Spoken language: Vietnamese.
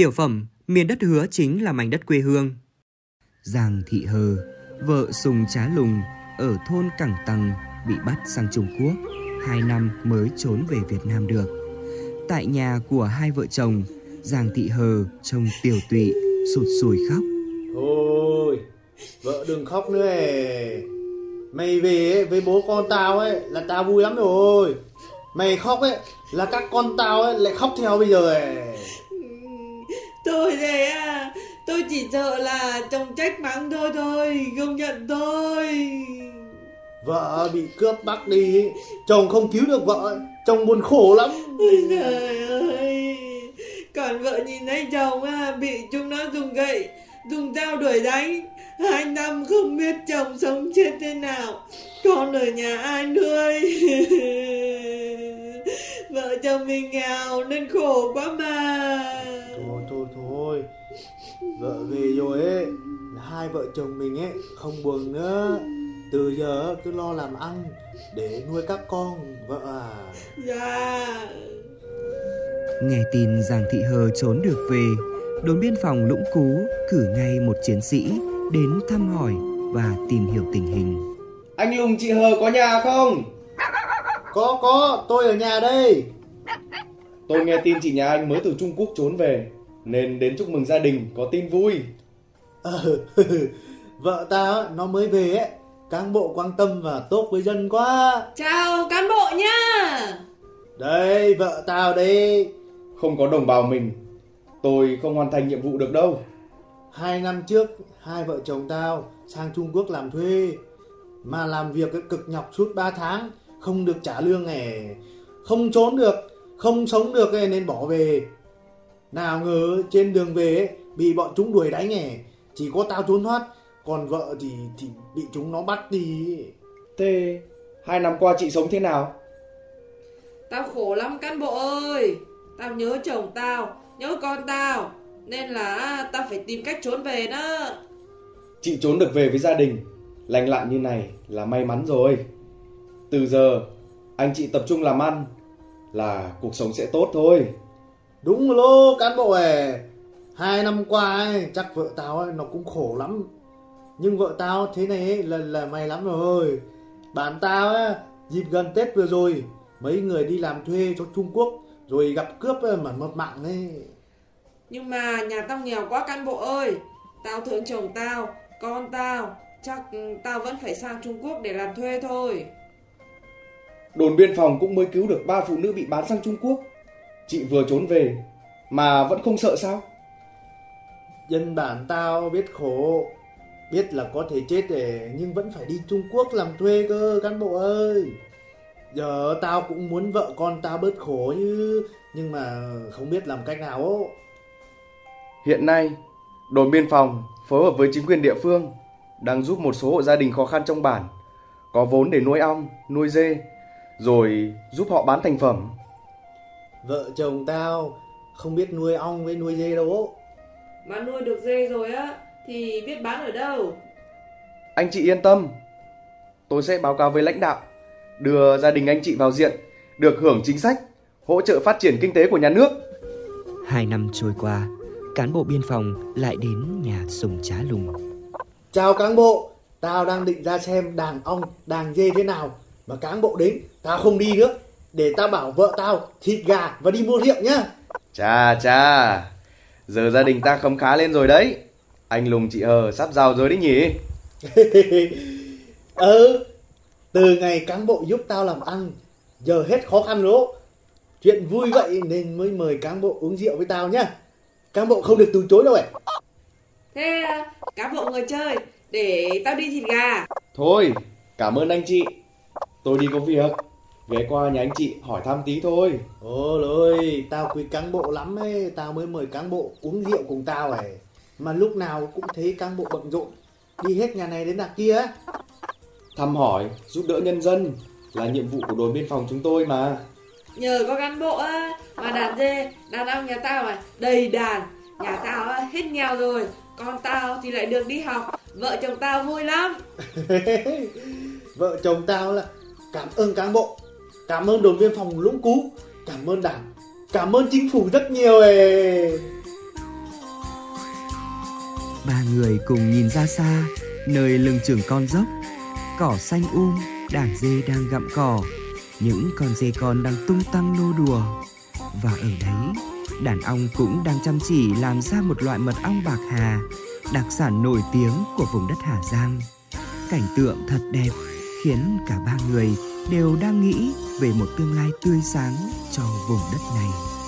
Tiểu phẩm Miền đất hứa chính là mảnh đất quê hương. Giàng Thị Hờ, vợ Sùng Trá Lùng ở thôn Cẳng Tằng bị bắt sang Trung Quốc, 2 năm mới trốn về Việt Nam được. Tại nhà của hai vợ chồng, Giàng Thị Hờ trông tiều tụy, sụt sùi khóc. Thôi, vợ đừng khóc nữa ấy. Mày về ấy, với bố con tao ấy là tao vui lắm rồi. Mày khóc ấy là các con tao ấy lại khóc theo bây giờ ấy. Tôi đây à, tôi chỉ sợ là chồng trách mắng thôi, không nhận thôi. Vợ bị cướp bắt đi ấy. Chồng không cứu được vợ, chồng buồn khổ lắm. Ôi trời ơi, còn vợ nhìn thấy chồng bị chúng nó dùng gậy, dùng dao đuổi đánh. 2 năm không biết chồng sống chết thế nào, con ở nhà ai nuôi. Vợ chồng mình nghèo nên khổ quá mà. Thôi, vợ về rồi ấy, hai vợ chồng mình ấy không buồn nữa. Từ giờ cứ lo làm ăn để nuôi các con, vợ à. Dạ. Nghe tin Giàng Thị Hờ trốn được về, đồn biên phòng Lũng Cú cử ngay một chiến sĩ đến thăm hỏi và tìm hiểu tình hình. Anh Lùng chị Hờ có nhà không? Có, tôi ở nhà đây. Tôi nghe tin chị nhà anh mới từ Trung Quốc trốn về, nên đến chúc mừng gia đình có tin vui. Vợ tao nó mới về ấy, cán bộ quan tâm và tốt với dân quá. Chào cán bộ nhá. Đây, vợ tao đây. Không có đồng bào mình, tôi không hoàn thành nhiệm vụ được đâu. 2 năm trước, hai vợ chồng tao sang Trung Quốc làm thuê, mà làm việc cực nhọc suốt 3 tháng, không được trả lương này, không trốn được, không sống được nên bỏ về. Nào ngờ trên đường về bị bọn chúng đuổi đánh này, chỉ có tao trốn thoát, còn vợ thì bị chúng nó bắt đi. Thế 2 năm qua chị sống thế nào? Tao khổ lắm cán bộ ơi. Tao nhớ chồng tao, nhớ con tao, nên là tao phải tìm cách trốn về đó. Chị trốn được về với gia đình lành lặn như này là may mắn rồi. Từ giờ anh chị tập trung làm ăn là cuộc sống sẽ tốt thôi. Đúng rồi lô cán bộ ơi. 2 năm qua ấy, chắc vợ tao ấy, nó cũng khổ lắm. Nhưng vợ tao thế này ấy, là may lắm rồi. Bạn tao ấy, dịp gần Tết vừa rồi, mấy người đi làm thuê cho Trung Quốc rồi gặp cướp mà mất mạng ấy. Nhưng mà nhà tao nghèo quá cán bộ ơi. Tao thương chồng tao, con tao, chắc tao vẫn phải sang Trung Quốc để làm thuê thôi. Đồn biên phòng cũng mới cứu được 3 phụ nữ bị bán sang Trung Quốc. Chị vừa trốn về mà vẫn không sợ sao? Dân bản tao biết khổ, biết là có thể chết để nhưng vẫn phải đi Trung Quốc làm thuê cơ cán bộ ơi. Giờ tao cũng muốn vợ con tao bớt khổ chứ, nhưng mà không biết làm cách nào. Hiện nay, đồn biên phòng phối hợp với chính quyền địa phương đang giúp một số hộ gia đình khó khăn trong bản có vốn để nuôi ong, nuôi dê, rồi giúp họ bán thành phẩm. Vợ chồng tao không biết nuôi ong với nuôi dê đâu. Mà nuôi được dê rồi thì biết bán ở đâu? Anh chị yên tâm, tôi sẽ báo cáo với lãnh đạo, đưa gia đình anh chị vào diện được hưởng chính sách hỗ trợ phát triển kinh tế của nhà nước. 2 năm trôi qua, cán bộ biên phòng lại đến nhà Sùng Trá Lùng. Chào cán bộ, tao đang định ra xem đàn ong, đàn dê thế nào, mà cán bộ đến, tao không đi nữa, để tao bảo vợ tao thịt gà và đi mua rượu nhá. Chà, giờ gia đình ta khấm khá lên rồi đấy. Anh Lùng chị Hờ sắp giàu rồi đấy nhỉ? Từ ngày cán bộ giúp tao làm ăn, giờ hết khó khăn rồi. Chuyện vui vậy nên mới mời cán bộ uống rượu với tao nhá. Cán bộ không được từ chối đâu. Thế cán bộ ngồi chơi, để tao đi thịt gà. Thôi, cảm ơn anh chị. Tôi đi có việc, ghé qua nhà anh chị hỏi thăm tí thôi. Ôi, tao quý cán bộ lắm ấy, tao mới mời cán bộ uống rượu cùng tao ấy. Mà lúc nào cũng thấy cán bộ bận rộn, đi hết nhà này đến nhà kia. Thăm hỏi, giúp đỡ nhân dân là nhiệm vụ của đồn biên phòng chúng tôi mà. Nhờ có cán bộ mà đàn dê, đàn ong nhà tao đầy đàn. Nhà tao hết nghèo rồi, con tao thì lại được đi học. Vợ chồng tao vui lắm. Vợ chồng tao là cảm ơn cán bộ, cảm ơn đồn biên phòng Lũng Cú, cảm ơn đảng, cảm ơn chính phủ rất nhiều. người cùng nhìn ra xa, nơi lưng chừng con dốc. Cỏ xanh đàn dê đang gặm cỏ, những con dê con đang tung tăng nô đùa. Và ở đấy, đàn ong cũng đang chăm chỉ làm ra một loại mật ong bạc hà, đặc sản nổi tiếng của vùng đất Hà Giang. Cảnh tượng thật đẹp khiến cả ba người đều đang nghĩ về một tương lai tươi sáng cho vùng đất này.